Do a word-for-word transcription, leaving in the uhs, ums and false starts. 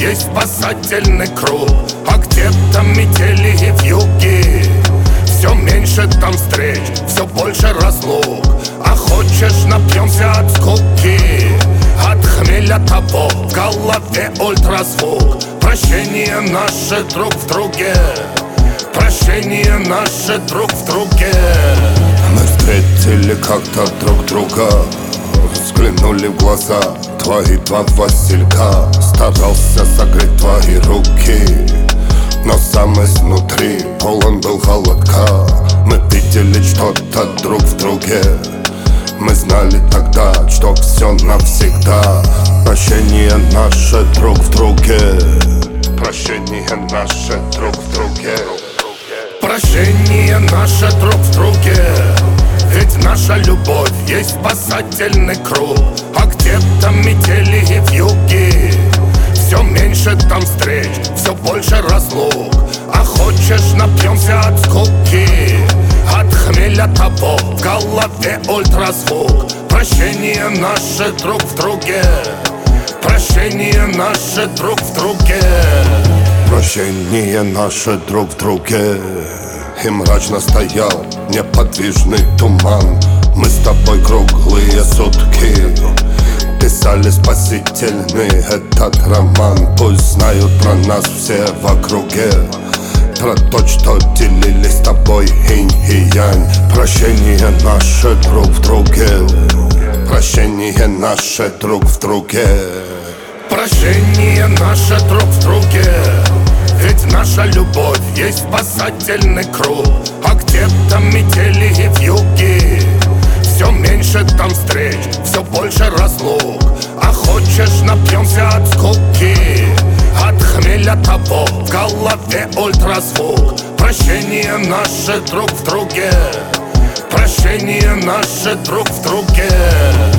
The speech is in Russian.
есть спасательный круг. А где-то метели и вьюги, все меньше там встреч, все больше разлук. А хочешь, напьемся от скуки, от хмеля того в голове ультразвук. Прощение наше друг в друге, прощение наше друг в друге. Мы встретили как-то друг друга, взглянули в глаза твои два василька. Старался согреть твои руки, но сам изнутри полон был холодка. Мы видели что-то друг в друге, мы знали тогда, что все навсегда. Прощение наше друг в друге, прощение наше друг в друге. Прощение наше друг в друге, ведь наша любовь есть спасательный круг. А где-то метели и вьюги, все меньше там встреч, все больше разлук. А хочешь, напьемся от скуки, от хмеля того в голове ультразвук. Прощение наше друг в друге, прощение наше друг в друге. Прощение наше друг в друге. И мрачно стоял неподвижный туман. Мы с тобой круглые сутки писали спасительный этот роман. Пусть знают про нас все в округе, про то, что делили с тобой инь и янь. Прощение наше друг в друге, прощение наше друг в друге. Прощение наше друг в друге, ведь наша любовь есть спасательный круг. А где-то метели и вьюги, все меньше там встреч, все больше разлук. А хочешь, напьемся от скуки, от хмеля того в голове ультразвук. Прощение наше друг в друге, прощение наше друг в друге.